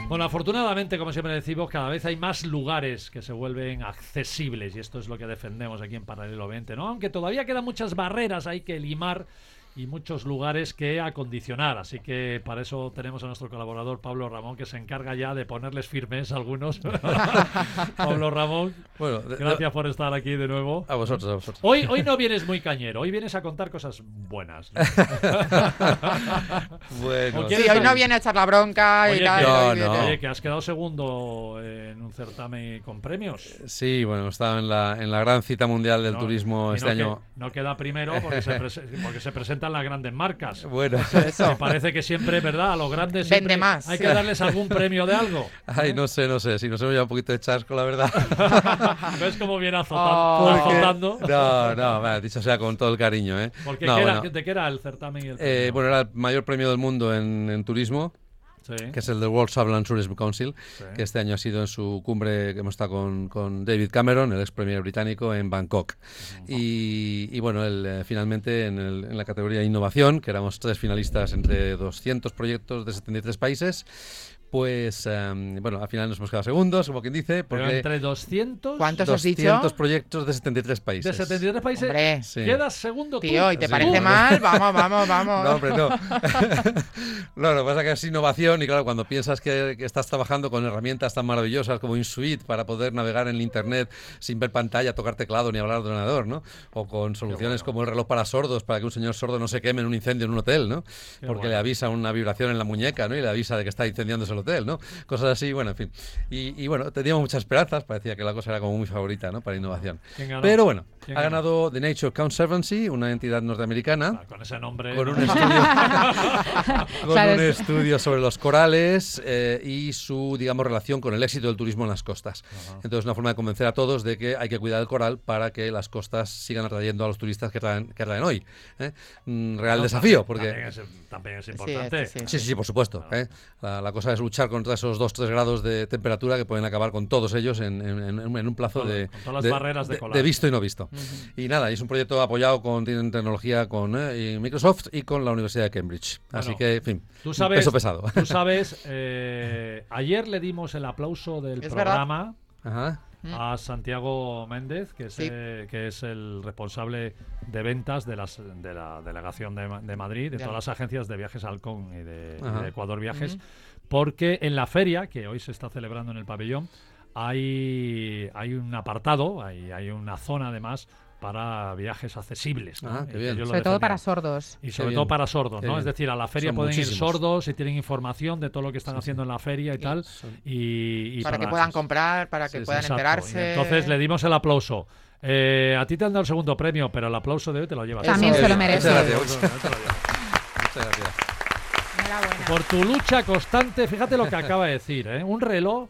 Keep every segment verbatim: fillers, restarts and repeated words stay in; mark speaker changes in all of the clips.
Speaker 1: Bueno, afortunadamente, como siempre decimos, cada vez hay más lugares que se vuelven accesibles y esto es lo que defendemos aquí en Paralelo veinte, ¿no? Aunque todavía quedan muchas barreras hay que limar y muchos lugares que acondicionar, así que para eso tenemos a nuestro colaborador Pablo Ramón, que se encarga ya de ponerles firmes a algunos. Pablo Ramón, bueno, de, gracias de, por estar aquí de nuevo.
Speaker 2: A vosotros, a vosotros.
Speaker 1: Hoy, hoy no vienes muy cañero, hoy vienes a contar cosas buenas, ¿no?
Speaker 3: Bueno, sí, hoy no viene a echar la bronca.
Speaker 1: Oye,
Speaker 3: y tal,
Speaker 1: no,
Speaker 3: y
Speaker 1: no.
Speaker 3: viene...
Speaker 1: Oye, que has quedado segundo en un certamen con premios.
Speaker 2: Sí, bueno, estaba en la, en la gran cita mundial del
Speaker 1: no,
Speaker 2: turismo este
Speaker 1: no
Speaker 2: año.
Speaker 1: Que, no queda primero porque se, prese porque se presentan las grandes marcas.
Speaker 2: Bueno,
Speaker 3: eso.
Speaker 1: Me parce que siempre, ¿verdad? A los grandes siempre
Speaker 3: vende más.
Speaker 1: Hay que darles algún premio de algo.
Speaker 2: Ay, no sé, no sé. Si nos hemos llevado un poquito de chasco, la verdad.
Speaker 1: ¿Ves cómo viene azotando?
Speaker 3: Oh,
Speaker 1: azotando?
Speaker 2: No, no, bueno, dicho sea con todo el cariño, ¿eh?
Speaker 1: Porque
Speaker 2: no,
Speaker 1: ¿qué
Speaker 2: bueno.
Speaker 1: era, ¿de qué era el certamen y el
Speaker 2: eh, Bueno, era el mayor premio del mundo en, en turismo.
Speaker 1: Sí.
Speaker 2: Que es el del World Travel and Tourism Council,
Speaker 1: sí.
Speaker 2: que este año ha sido en su cumbre, que hemos estado con, con David Cameron, el ex premier británico, en Bangkok. Uh-huh. y, y bueno, él, eh, finalmente en, el, en la categoría de innovación, que éramos tres finalistas entre doscientos proyectos de setenta y tres países, pues, um, bueno, al final nos hemos quedado segundos, como quien dice. Porque
Speaker 1: Pero entre doscientos...
Speaker 3: ¿Cuántos has dicho?
Speaker 2: doscientos proyectos de setenta y tres países.
Speaker 1: De setenta y tres países,
Speaker 3: hombre,
Speaker 1: sí. Quedas segundo tú.
Speaker 3: Tío, ¿y te
Speaker 2: sí.
Speaker 3: parece mal? Vamos, vamos, vamos.
Speaker 2: No, hombre, no. No, lo que pasa es que es innovación y claro, cuando piensas que, que estás trabajando con herramientas tan maravillosas como InSuite para poder navegar en el Internet sin ver pantalla, tocar teclado ni hablar de ordenador, ¿no? O con soluciones bueno. como el reloj para sordos para que un señor sordo no se queme en un incendio en un hotel, ¿no? Qué Porque bueno. le avisa una vibración en la muñeca, ¿no? Y le avisa de que está incendiándose el hotel, ¿no? Cosas así, bueno, en fin. Y, y bueno, teníamos muchas esperanzas, parecía que la cosa era como muy favorita, ¿no? Para innovación. Pero bueno, ha ganado The Nature Conservancy, una entidad norteamericana.
Speaker 1: Ah, con ese nombre.
Speaker 2: Con un estudio, con un estudio sobre los corales eh, y su, digamos, relación con el éxito del turismo en las costas. Uh-huh. Entonces, una forma de convencer a todos de que hay que cuidar el coral para que las costas sigan atrayendo a los turistas que traen, que traen hoy. ¿eh? Un real
Speaker 1: no,
Speaker 2: desafío,
Speaker 1: también,
Speaker 2: porque...
Speaker 1: También es, también es importante.
Speaker 3: Sí, sí,
Speaker 2: sí, sí, sí por supuesto. ¿eh? La, la cosa es luchar contra esos dos tres grados de temperatura que pueden acabar con todos ellos en, en, en un plazo
Speaker 1: con,
Speaker 2: de,
Speaker 1: con todas las
Speaker 2: de,
Speaker 1: barreras de,
Speaker 2: de,
Speaker 1: colar.
Speaker 2: de visto y no visto.
Speaker 3: Uh-huh.
Speaker 2: Y nada, es un proyecto apoyado con tecnología con eh, Microsoft y con la Universidad de Cambridge. Así
Speaker 1: bueno,
Speaker 2: que, en fin,
Speaker 1: tú sabes,
Speaker 2: peso pesado.
Speaker 1: Tú sabes, eh, ayer le dimos el aplauso del
Speaker 3: es
Speaker 1: programa
Speaker 2: Ajá.
Speaker 1: a Santiago Méndez, que es,
Speaker 3: sí.
Speaker 1: eh, que es el responsable de ventas de, las, de la delegación de, de Madrid, de
Speaker 3: Bien.
Speaker 1: todas las agencias de Viajes Halcón y de, y de Ecuador Viajes,
Speaker 3: uh-huh.
Speaker 1: porque en la feria, que hoy se está celebrando en el pabellón, hay, hay un apartado, hay, hay una zona además para viajes accesibles, ¿no?
Speaker 2: Ah, qué bien.
Speaker 3: Sobre todo para sordos.
Speaker 1: Y sobre
Speaker 2: qué
Speaker 1: todo
Speaker 2: bien.
Speaker 1: para sordos,
Speaker 2: Qué
Speaker 1: ¿no?
Speaker 2: bien.
Speaker 1: Es decir, a la feria
Speaker 2: Son
Speaker 1: pueden
Speaker 2: muchísimos.
Speaker 1: ir sordos y tienen información de todo lo que están
Speaker 2: sí,
Speaker 1: haciendo
Speaker 2: sí.
Speaker 1: en la feria y, y tal.
Speaker 2: Son...
Speaker 1: Y, y
Speaker 3: para,
Speaker 1: para
Speaker 3: que puedan comprar, para que
Speaker 2: sí,
Speaker 3: puedan
Speaker 2: sí,
Speaker 3: enterarse.
Speaker 1: Y entonces le dimos el aplauso. Eh, a ti te han dado el segundo premio, pero el aplauso de hoy te lo llevas.
Speaker 3: También se lo merece.
Speaker 2: Muchas gracias. Muchas gracias.
Speaker 3: Enhorabuena.
Speaker 1: Por tu lucha constante, fíjate lo que acaba de decir, ¿eh? Un reloj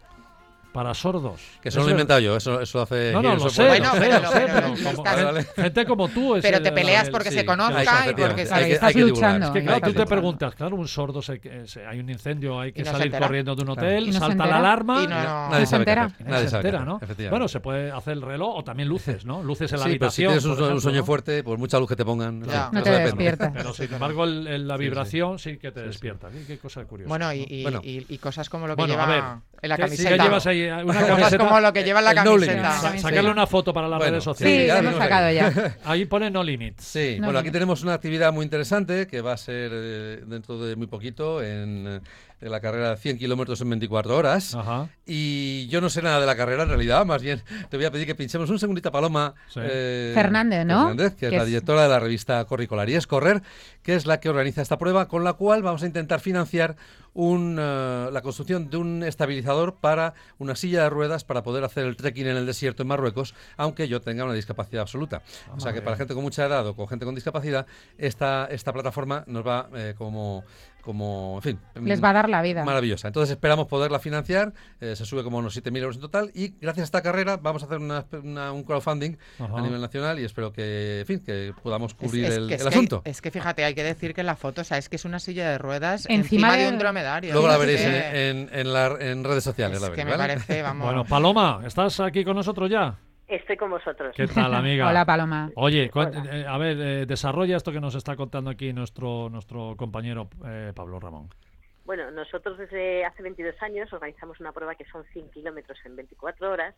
Speaker 1: para sordos.
Speaker 2: Que eso no lo he inventado yo, eso, eso hace...
Speaker 1: No, no,
Speaker 2: eso
Speaker 1: lo sé,
Speaker 3: Bueno,
Speaker 1: lo sé,
Speaker 3: pero-
Speaker 1: lo sé,
Speaker 3: pero-
Speaker 1: pero
Speaker 3: pero
Speaker 1: como-
Speaker 3: estás-
Speaker 1: vale. Gente como tú... Es
Speaker 3: Pero
Speaker 1: el-
Speaker 3: te peleas
Speaker 1: el-
Speaker 3: porque
Speaker 2: sí,
Speaker 3: se conozca
Speaker 2: claro,
Speaker 3: y porque
Speaker 2: efectivamente. Hay que-
Speaker 3: se...
Speaker 2: hay que divulgar.
Speaker 1: Es que
Speaker 3: y
Speaker 1: claro, tú
Speaker 3: estás
Speaker 1: te
Speaker 3: luchando.
Speaker 1: preguntas, claro, un sordo, se, se, hay un incendio, hay que
Speaker 3: Y no se
Speaker 1: salir
Speaker 3: entera.
Speaker 1: corriendo de un
Speaker 2: Claro.
Speaker 1: hotel,
Speaker 3: Y no se
Speaker 1: salta la
Speaker 3: entera.
Speaker 1: alarma...
Speaker 3: Y no-
Speaker 2: Nadie
Speaker 3: se
Speaker 2: sabe qué
Speaker 3: entera.
Speaker 2: hacer.
Speaker 1: Nadie
Speaker 2: Nadie
Speaker 1: se
Speaker 2: sabe qué
Speaker 1: entera,
Speaker 2: hacer,
Speaker 1: ¿no?
Speaker 2: efectivamente.
Speaker 1: Bueno, se puede hacer el reloj o también luces, ¿no? Luces en la
Speaker 2: Sí, pero si
Speaker 1: habitación.
Speaker 2: tienes un,
Speaker 1: por
Speaker 2: un
Speaker 1: ejemplo,
Speaker 2: sueño
Speaker 1: ¿no?
Speaker 2: fuerte, por mucha luz que te pongan...
Speaker 3: Ya.
Speaker 2: no
Speaker 3: No te
Speaker 2: depende.
Speaker 3: despierta.
Speaker 1: Pero sin
Speaker 3: Sí,
Speaker 1: embargo, el- el- la
Speaker 2: Sí, sí.
Speaker 1: vibración sí que te
Speaker 2: Sí, sí.
Speaker 1: despierta. Qué, qué cosa curiosa.
Speaker 3: Bueno, y,
Speaker 1: ¿no?
Speaker 3: y,
Speaker 2: Bueno.
Speaker 3: y, y cosas como lo que
Speaker 1: Bueno,
Speaker 3: lleva
Speaker 1: a ver,
Speaker 3: en la
Speaker 1: ¿qué-
Speaker 3: camiseta.
Speaker 1: sí, ¿qué llevas ahí? Una
Speaker 3: Cosas
Speaker 1: camiseta.
Speaker 3: como lo que lleva en la
Speaker 2: El no
Speaker 3: camiseta.
Speaker 2: limits.
Speaker 1: Sa- Sacarle una foto para las
Speaker 2: Bueno,
Speaker 1: redes
Speaker 3: Sí,
Speaker 1: sociales.
Speaker 2: ya
Speaker 3: lo hemos
Speaker 2: vimos
Speaker 3: sacado
Speaker 2: ahí.
Speaker 3: ya.
Speaker 1: Ahí pone no limits.
Speaker 2: Sí,
Speaker 3: No,
Speaker 2: bueno,
Speaker 3: no.
Speaker 2: aquí tenemos una actividad muy interesante que va a ser eh, dentro de muy poquito en, eh, en la carrera de cien kilómetros en veinticuatro horas.
Speaker 1: Ajá.
Speaker 2: Y yo no sé nada de la carrera en realidad, más bien te voy a pedir que pinchemos un segundito a Paloma
Speaker 1: Sí.
Speaker 2: eh,
Speaker 3: Fernández, ¿no?
Speaker 2: Fernández, que es
Speaker 3: Que
Speaker 2: la
Speaker 3: es-
Speaker 2: directora de la revista Corricolar y es Correr, que es la que organiza esta prueba, con la cual vamos a intentar financiar un, eh, la construcción de un estabilizador para una silla de ruedas para poder hacer el trekking en el desierto en Marruecos, aunque yo tenga una discapacidad absoluta.
Speaker 1: Ah,
Speaker 2: o sea que
Speaker 1: bien.
Speaker 2: para gente con mucha edad o con gente con discapacidad, esta, esta plataforma nos va eh, como... como, en fin,
Speaker 3: Les va a dar la vida.
Speaker 2: maravillosa. Entonces esperamos poderla financiar, eh, se sube como unos siete mil euros en total y gracias a esta carrera vamos a hacer una, una- un crowdfunding
Speaker 1: Ajá.
Speaker 2: a nivel nacional y espero que, en fin, que podamos cubrir
Speaker 3: Es- es
Speaker 2: el,
Speaker 3: que- es
Speaker 2: el
Speaker 3: que-
Speaker 2: asunto.
Speaker 3: Es que fíjate, hay que decir que en la foto, o sea, es que es una silla de ruedas
Speaker 4: Encima
Speaker 3: encima, de
Speaker 4: de-
Speaker 3: un dromedario.
Speaker 2: Luego la
Speaker 3: Es
Speaker 2: veréis
Speaker 3: que-
Speaker 2: en, en, en la- en redes sociales.
Speaker 3: Es
Speaker 2: la
Speaker 3: que
Speaker 2: veréis,
Speaker 3: me
Speaker 2: ¿vale?
Speaker 3: parece, vamos...
Speaker 1: Bueno, Paloma, ¿estás aquí con nosotros ya?
Speaker 5: Estoy con vosotros.
Speaker 1: ¿Qué tal, amiga?
Speaker 4: Hola, Paloma.
Speaker 1: Oye, cu-
Speaker 5: Hola.
Speaker 1: eh, a ver, eh, desarrolla esto que nos está contando aquí nuestro nuestro compañero eh, Pablo Ramón.
Speaker 4: Bueno, nosotros desde hace veintidós años organizamos una prueba que son cien kilómetros en veinticuatro horas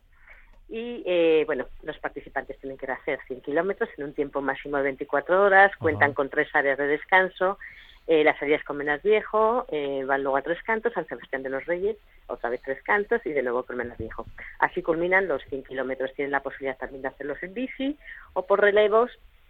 Speaker 4: y, eh, bueno, los participantes tienen que hacer cien kilómetros en un tiempo máximo de veinticuatro horas, uh-huh. cuentan con tres áreas de descanso, eh, las áreas con Menas Viejo, eh, van luego a Tres Cantos, San Sebastián de los Reyes, otra vez Tres Cantos y de nuevo por Menas Viejo. Así culminan los cien kilómetros, tienen la posibilidad también de hacerlos en bici o por relevos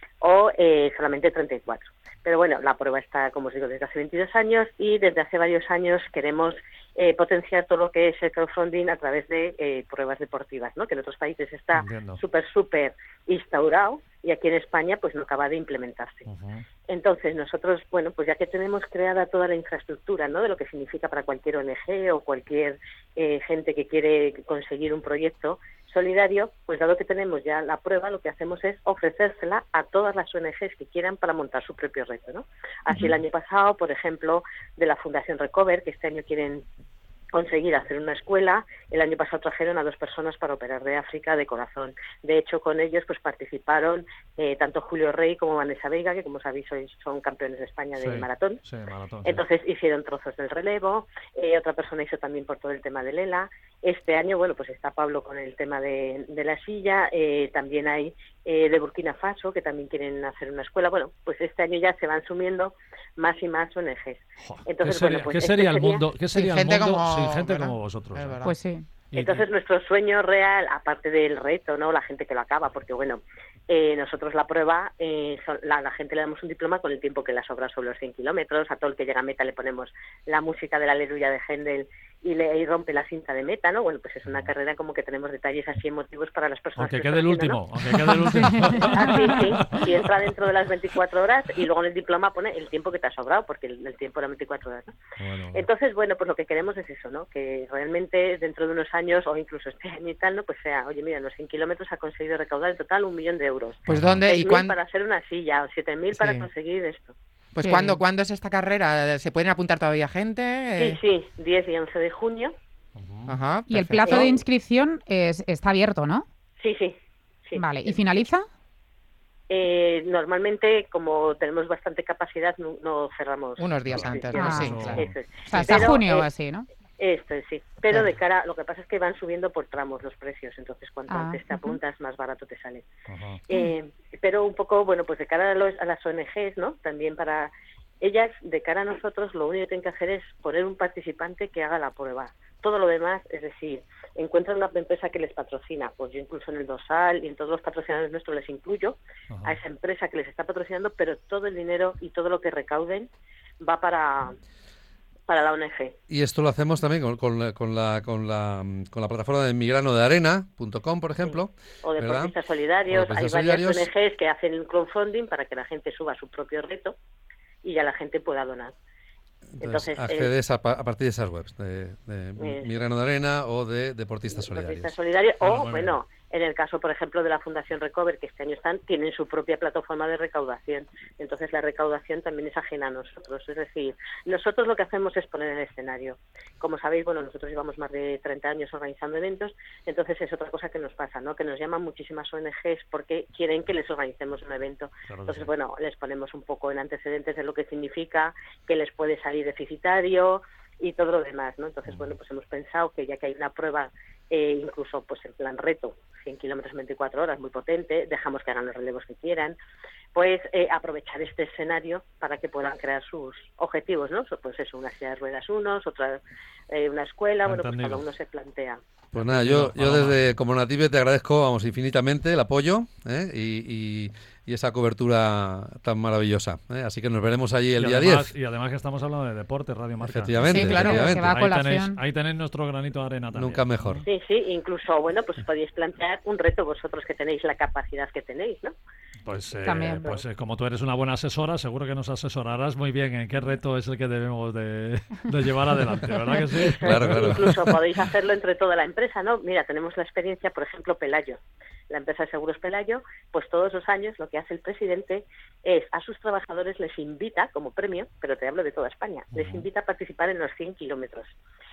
Speaker 4: o eh, solamente treinta y cuatro. Pero bueno, la prueba está, como os digo, desde hace veintidós años y desde hace varios años queremos eh, potenciar todo lo que es el crowdfunding a través de eh, pruebas deportivas, ¿no? Que en otros países está súper, súper instaurado y aquí en España pues no acaba de implementarse. Uh-huh. Entonces nosotros, bueno, pues ya que tenemos creada toda la infraestructura, ¿no? De lo que significa para cualquier O N Ge o cualquier eh, gente que quiere conseguir un proyecto solidario, pues dado que tenemos ya la prueba, lo que hacemos es ofrecérsela a todas las O N Ges que quieran para montar su propio reto, ¿no? Así uh-huh. el año pasado, por ejemplo, de la Fundación Recover, que este año quieren conseguir hacer una escuela, el año pasado trajeron a dos personas para operar de África de corazón. De hecho, con ellos pues participaron eh, tanto Julio Rey como Vanessa Veiga, que como sabéis sois, son campeones de España de sí, maratón.
Speaker 1: Sí, maratón.
Speaker 4: Entonces sí. hicieron trozos del relevo, eh, otra persona hizo también por todo el tema de Lela. Este año, bueno, pues está Pablo con el tema de, de la silla, eh, también hay eh, de Burkina Faso, que también quieren hacer una escuela. Bueno, pues este año ya se van sumiendo más y más O N Ges.
Speaker 1: Entonces, ¿Qué sería, bueno, pues ¿qué sería este el mundo? ¿Qué sería el mundo como, sin gente ¿verdad? Como vosotros? ¿eh?
Speaker 5: Pues sí.
Speaker 4: Entonces nuestro sueño real, aparte del reto, ¿no? La gente que lo acaba, porque bueno, eh, nosotros la prueba, eh, son, la, la gente le damos un diploma con el tiempo que le ha sobrado sobre los cien kilómetros, a todo el que llega a meta le ponemos la música de la Aleluya de Händel y le y rompe la cinta de meta, ¿no? Bueno, pues es una carrera como que tenemos detalles así emotivos para las personas.
Speaker 1: Aunque
Speaker 4: que
Speaker 1: quede el último, ¿no? Aunque quede el último.
Speaker 4: Así, sí, y entra dentro de las veinticuatro horas y luego en el diploma pone el tiempo que te ha sobrado, porque el, el tiempo era veinticuatro horas, ¿no? Bueno, bueno. Entonces, bueno, pues lo que queremos es eso, ¿no? Que realmente dentro de unos años o incluso este año y tal, ¿no? Pues sea, oye, mira, en los cien kilómetros ha conseguido recaudar en total un millón de euros.
Speaker 3: Pues ¿dónde y cuándo?
Speaker 4: Para hacer una silla o siete mil sí. para conseguir esto.
Speaker 3: Pues sí. ¿cuándo, ¿cuándo es esta carrera? ¿Se pueden apuntar todavía gente?
Speaker 4: Sí, sí, diez y once de junio.
Speaker 5: Uh-huh. Ajá, y el plazo de inscripción es, está abierto, ¿no?
Speaker 4: Sí, sí. sí.
Speaker 5: Vale, ¿y finaliza?
Speaker 4: Eh, normalmente, como tenemos bastante capacidad, no, no cerramos.
Speaker 3: Unos días antes,
Speaker 5: ah,
Speaker 3: ¿no? Sí,
Speaker 4: eso,
Speaker 3: claro.
Speaker 4: eso es.
Speaker 5: O sea, hasta
Speaker 4: Pero,
Speaker 5: junio o
Speaker 4: eh,
Speaker 5: así, ¿no?
Speaker 4: Esto sí, pero
Speaker 3: claro.
Speaker 4: de cara, lo que pasa es que van subiendo por tramos los precios, entonces cuanto
Speaker 5: ah,
Speaker 4: antes te
Speaker 5: uh-huh.
Speaker 4: apuntas, más barato te sale.
Speaker 1: Uh-huh.
Speaker 4: Eh, pero un poco, bueno, pues de cara a, los, a las O N Ges, ¿no? También para ellas, de cara a nosotros, lo único que tienen que hacer es poner un participante que haga la prueba. Todo lo demás, es decir, encuentran una empresa que les patrocina, pues yo incluso en el dorsal y en todos los patrocinadores nuestros les incluyo uh-huh. a esa empresa que les está patrocinando, pero todo el dinero y todo lo que recauden va para... para la O N Ge.
Speaker 2: Y esto lo hacemos también con, con, la, con, la, con, la, con la plataforma de migrano de arena punto com, por ejemplo.
Speaker 4: Sí. O deportistas solidarios. Hay varias solidarios. O N Ges que hacen el crowdfunding para que la gente suba su propio reto y ya la gente pueda donar.
Speaker 2: Entonces, Entonces accedes eh, a, a partir de esas webs, de, de eh, Migrano de Arena o de Deportistas Solidarios.
Speaker 4: Deportistas Solidarios o, ah, bueno, en el caso, por ejemplo, de la Fundación Recover, que este año están, tienen su propia plataforma de recaudación. Entonces, la recaudación también es ajena a nosotros. Es decir, nosotros lo que hacemos es poner el escenario. Como sabéis, bueno, nosotros llevamos más de treinta años organizando eventos, entonces es otra cosa que nos pasa, ¿no? Que nos llaman muchísimas O N Ges porque quieren que les organicemos un evento. Claro, entonces, sí. bueno, les ponemos un poco en antecedentes de lo que significa, que les puede salir deficitario y todo lo demás, ¿no? Entonces, bueno, pues hemos pensado que ya que hay una prueba, eh, incluso pues en plan reto, cien kilómetros en veinticuatro horas, muy potente, dejamos que hagan los relevos que quieran, pues eh, aprovechar este escenario para que puedan crear sus objetivos, ¿no? Pues eso, una silla de ruedas unos, otra eh, una escuela, bueno, pues cada uno se plantea.
Speaker 2: Pues nada, yo, yo desde como Native te agradezco, vamos, infinitamente el apoyo ¿eh? y, y, y esa cobertura tan maravillosa. ¿eh? Así que nos veremos allí el
Speaker 1: y
Speaker 2: día
Speaker 1: además,
Speaker 2: diez.
Speaker 1: Y además que estamos hablando de deporte, Radio Marca.
Speaker 2: Efectivamente.
Speaker 5: Sí, claro,
Speaker 2: efectivamente.
Speaker 5: que va a
Speaker 1: ahí, tenéis,
Speaker 5: colación.
Speaker 1: ahí tenéis nuestro granito de arena también.
Speaker 2: Nunca mejor.
Speaker 4: Sí, sí, incluso, bueno, pues podéis plantear un reto vosotros que tenéis la capacidad que tenéis, ¿no?
Speaker 1: Pues, eh,
Speaker 5: También.
Speaker 1: pues eh, como tú eres una buena asesora, seguro que nos asesorarás muy bien en qué reto es el que debemos de, de llevar adelante, ¿verdad que sí?
Speaker 2: Claro, claro.
Speaker 4: Incluso podéis hacerlo entre toda la empresa, ¿no? Mira, tenemos la experiencia, por ejemplo, Pelayo. La empresa de seguros Pelayo, pues todos los años lo que hace el presidente es a sus trabajadores les invita como premio, pero te hablo de toda España, les invita a participar en los cien kilómetros.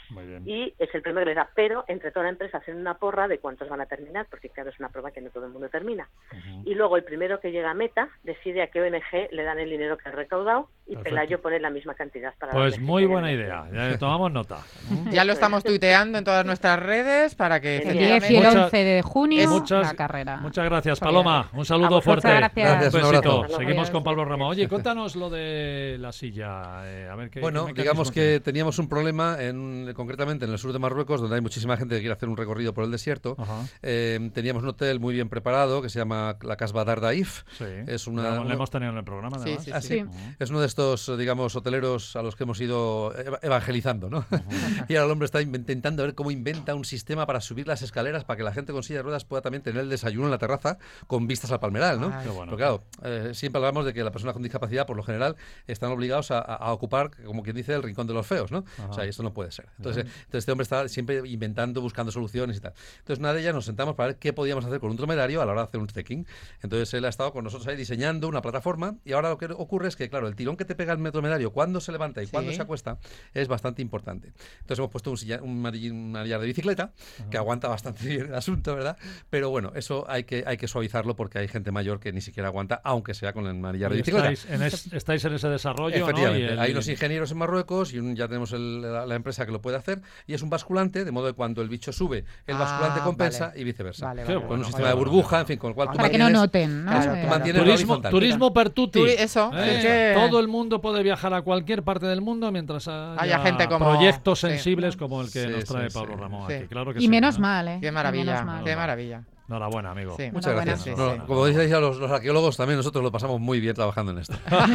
Speaker 1: Muy bien.
Speaker 4: y es el premio que les da. Pero entre toda la empresa hacen una porra de cuántos van a terminar, porque claro, es una prueba que no todo el mundo termina.
Speaker 1: Uh-huh.
Speaker 4: Y luego el primero que llega a meta decide a qué O N G le dan el dinero que ha recaudado y
Speaker 1: Perfecto.
Speaker 4: Pelayo pone la misma cantidad para la
Speaker 1: Pues
Speaker 4: O N G
Speaker 1: muy
Speaker 4: que
Speaker 1: buena
Speaker 4: gane.
Speaker 1: idea. Ya tomamos nota.
Speaker 3: Ya lo estamos tuiteando en todas nuestras redes para que
Speaker 5: El
Speaker 4: Efectivamente.
Speaker 5: diez y el
Speaker 1: Muchas-
Speaker 5: once de junio,
Speaker 1: muchas-
Speaker 5: la carrera.
Speaker 1: Muchas gracias,
Speaker 5: Solidaria.
Speaker 1: Paloma. Un saludo
Speaker 4: Muchas
Speaker 1: fuerte.
Speaker 5: gracias.
Speaker 2: Gracias,
Speaker 1: Un
Speaker 2: un
Speaker 1: besito.
Speaker 2: abrazo.
Speaker 1: Seguimos
Speaker 5: Adiós.
Speaker 1: con Pablo Ramos. Oye, cuéntanos lo de la silla. Eh, a ver qué.
Speaker 2: Bueno,
Speaker 1: qué
Speaker 2: digamos
Speaker 1: mecanismo
Speaker 2: que
Speaker 1: tiene.
Speaker 2: teníamos un problema, en, concretamente en el sur de Marruecos, donde hay muchísima gente que quiere hacer un recorrido por el desierto.
Speaker 1: Ajá.
Speaker 2: Eh, teníamos un hotel muy bien preparado que se llama la Casbah Dardaif.
Speaker 1: Sí.
Speaker 2: Es una-
Speaker 1: Lo, lo
Speaker 2: uno-
Speaker 1: hemos tenido en el programa,
Speaker 3: Sí,
Speaker 1: además.
Speaker 3: sí,
Speaker 2: Ah,
Speaker 3: sí.
Speaker 2: sí.
Speaker 5: Sí.
Speaker 1: Ujú.
Speaker 2: Es uno de estos, digamos, hoteleros a los que hemos ido eva- evangelizando, ¿no? Y ahora el hombre está intentando ver cómo inventa un sistema para subir las escaleras para que la gente con silla de ruedas pueda también tener el desayuno en la terraza con vistas al Palmeral, ¿no?
Speaker 3: Ay.
Speaker 1: Qué bueno.
Speaker 2: Pero claro, eh, siempre hablamos de que las personas con discapacidad, por lo general, están obligados a, a- a ocupar, como quien dice, el rincón de los feos, ¿no?
Speaker 1: Ajá.
Speaker 2: O sea, y esto no puede ser. Entonces, entonces este hombre está siempre inventando, buscando soluciones y tal. Entonces, una de ellas nos sentamos para ver qué podíamos hacer con un dromedario a la hora de hacer un trekking. Entonces, él ha estado con nosotros ahí diseñando una plataforma y ahora lo que ocurre es que, claro, el tirón que te pega el dromedario cuando se levanta y
Speaker 3: Sí.
Speaker 2: cuando se acuesta es bastante importante. Entonces, hemos puesto un, silla- un manillar un manillar de bicicleta que aguanta bastante bien el asunto, ¿verdad? Pero bueno, eso hay que, hay que suavizarlo porque hay gente mayor que ni siquiera aguanta, aunque sea con el manillar de
Speaker 1: Y
Speaker 2: bicicleta.
Speaker 1: estáis, en es- estáis en ese desarrollo, ¿no?
Speaker 2: Efectivamente,
Speaker 1: Y el-
Speaker 2: hay unos ingenieros en Marruecos y un- ya tenemos el- la, la empresa que lo puede hacer y es un basculante, de modo que cuando el bicho sube, el
Speaker 3: Ah,
Speaker 2: basculante compensa
Speaker 3: vale.
Speaker 2: y viceversa.
Speaker 3: Vale,
Speaker 1: Qué
Speaker 3: vale,
Speaker 2: Con
Speaker 1: bueno,
Speaker 2: un
Speaker 3: vale,
Speaker 2: sistema de
Speaker 3: vale.
Speaker 2: burbuja, en fin, con el cual tú
Speaker 5: Para que no
Speaker 2: mantienes-
Speaker 5: noten, ¿no?
Speaker 3: Claro,
Speaker 5: Eh,
Speaker 2: tú mantienes la
Speaker 1: Turismo,
Speaker 2: horizontal.
Speaker 1: turismo per tutti.
Speaker 3: Turi- eso,
Speaker 1: Eh,
Speaker 3: es que-
Speaker 1: Todo el mundo puede viajar a cualquier parte del mundo mientras haya,
Speaker 3: Haya gente como-
Speaker 1: proyectos
Speaker 3: sí.
Speaker 1: sensibles como el que
Speaker 2: Sí,
Speaker 1: nos trae
Speaker 2: sí,
Speaker 1: Pablo
Speaker 2: sí.
Speaker 1: Ramón
Speaker 3: Sí.
Speaker 1: aquí. Claro que
Speaker 5: Y
Speaker 1: sí,
Speaker 5: menos
Speaker 1: ¿no?
Speaker 5: mal, ¿eh?
Speaker 3: Qué
Speaker 5: Y
Speaker 3: maravilla,
Speaker 5: menos mal.
Speaker 3: qué maravilla.
Speaker 1: Enhorabuena, amigo.
Speaker 3: Sí.
Speaker 2: Muchas
Speaker 5: Enhorabuena.
Speaker 2: gracias.
Speaker 3: Sí,
Speaker 2: No,
Speaker 3: sí.
Speaker 2: como decíais a los, los arqueólogos, también nosotros lo pasamos muy bien trabajando en esto.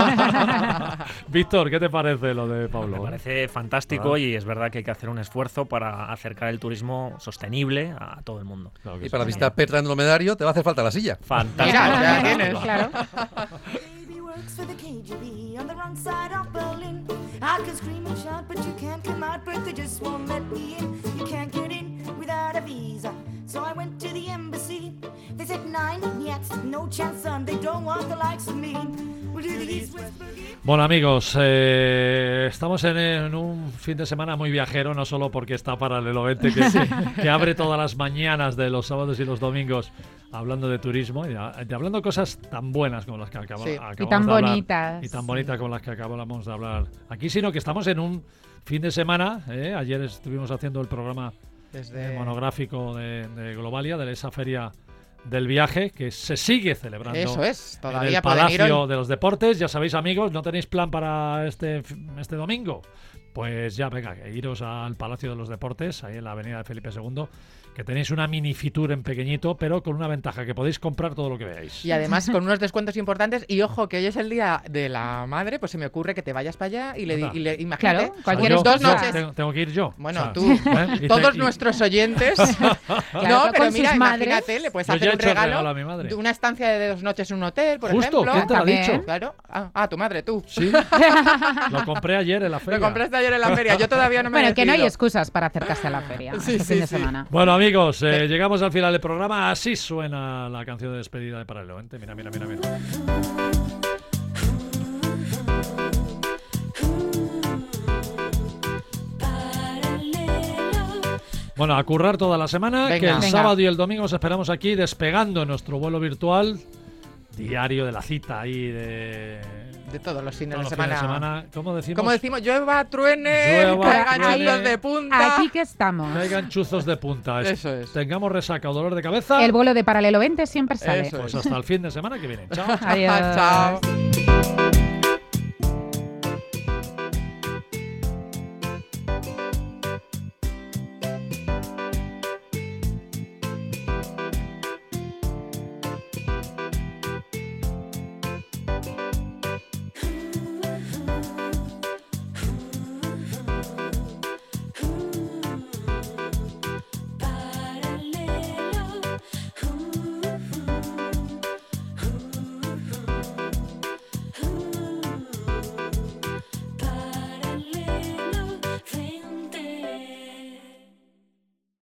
Speaker 1: Víctor, ¿qué te parece lo de Pablo?
Speaker 6: Me parece fantástico
Speaker 1: Ah.
Speaker 6: y es verdad que hay que hacer un esfuerzo para acercar el turismo sostenible a todo el mundo.
Speaker 1: Claro que
Speaker 2: Y
Speaker 1: sí.
Speaker 2: para visitar Petra en dromedario te va a hacer falta la silla.
Speaker 6: Fantástico.
Speaker 3: Mira, ya tienes.
Speaker 5: Claro.
Speaker 7: Baby works for the K G B on the wrong side of Berlin. I can scream and shout, but you can't come out, but they just won't let me in. You can't get in without a visa. So I went to the embassy. They said nine, yet no chance, son. They don't want the likes of me. We'll do the East West Boogie.
Speaker 1: Bueno, amigos, eh, estamos en, en un fin de semana muy viajero, no solo porque está Paralelo veinte, que, que abre todas las mañanas de los sábados y los domingos hablando de turismo y de, de hablando cosas tan buenas como las que acabo-
Speaker 3: Sí. Y
Speaker 1: acabamos
Speaker 5: Y tan
Speaker 1: de hablar,
Speaker 5: bonitas.
Speaker 1: y tan bonitas como las que acabamos de hablar aquí, sino que estamos en un fin de semana. ¿eh? Ayer estuvimos haciendo el programa
Speaker 3: Desde...
Speaker 1: eh, monográfico de, de Globalia, de esa feria del viaje que se sigue celebrando
Speaker 3: Eso es,
Speaker 1: en
Speaker 3: todavía
Speaker 1: el
Speaker 3: pueden ir
Speaker 1: Palacio
Speaker 3: hoy.
Speaker 1: de los Deportes. Ya sabéis, amigos, ¿no tenéis plan para este, f- este domingo? Pues ya, venga, que iros al Palacio de los Deportes, ahí en la avenida de Felipe segundo, que tenéis una mini Fitur en pequeñito, pero con una ventaja, que podéis comprar todo lo que veáis.
Speaker 3: Y además con unos descuentos importantes. Y ojo, que hoy es el día de la madre, pues se me ocurre que te vayas para allá y le, di-
Speaker 1: Anda.
Speaker 3: y le imagínate.
Speaker 5: Claro, cualquier
Speaker 1: Yo-
Speaker 3: dos
Speaker 1: yo
Speaker 3: noches.
Speaker 1: Tengo, tengo que ir yo.
Speaker 3: Bueno,
Speaker 1: O sea,
Speaker 3: tú,
Speaker 1: ¿eh? Y te-
Speaker 3: todos
Speaker 1: y-
Speaker 3: nuestros oyentes. no,
Speaker 5: Claro,
Speaker 3: pero
Speaker 5: con
Speaker 3: mira,
Speaker 5: sus madres.
Speaker 3: imagínate, le puedes
Speaker 1: Yo ya
Speaker 3: hacer
Speaker 1: he
Speaker 3: un
Speaker 1: hecho el
Speaker 3: regalo,
Speaker 1: regalo a mi madre.
Speaker 3: de una estancia de dos noches en un hotel, por
Speaker 1: Justo,
Speaker 3: ejemplo.
Speaker 1: ¿quién te lo ha
Speaker 5: También.
Speaker 1: dicho?
Speaker 3: Claro. Ah, ah, tu madre, tú.
Speaker 1: Sí, lo compré ayer en la feria.
Speaker 3: Lo compraste ayer en la feria. Yo todavía no me he
Speaker 5: Bueno, que no hay
Speaker 3: decidido.
Speaker 5: excusas para acercarse a la feria
Speaker 3: Sí,
Speaker 5: este
Speaker 3: sí,
Speaker 5: fin de
Speaker 3: sí.
Speaker 5: semana.
Speaker 1: Bueno, amigos, eh, llegamos al final del programa. Así suena la canción de despedida de Paralelo veinte. Mira, mira, mira, mira. Bueno, a currar toda la semana,
Speaker 3: Venga.
Speaker 1: que el
Speaker 5: Venga.
Speaker 1: sábado y el domingo os esperamos aquí despegando en nuestro vuelo virtual diario de la cita ahí de
Speaker 3: De todos los fines
Speaker 1: todos
Speaker 3: de
Speaker 1: los fines
Speaker 3: semana.
Speaker 1: de semana. ¿Cómo decimos?
Speaker 3: Como decimos, llueva, truene,
Speaker 1: Llueva,
Speaker 3: caigan
Speaker 1: truene.
Speaker 3: chuzos de punta.
Speaker 5: Aquí que estamos.
Speaker 1: Caigan chuzos de punta. Es-
Speaker 3: Eso es.
Speaker 1: Tengamos resaca o dolor de cabeza.
Speaker 5: El vuelo de Paralelo veinte siempre sale.
Speaker 3: Eso
Speaker 1: Pues hasta el fin de semana que viene. Chao.
Speaker 5: Adiós.
Speaker 3: Chao.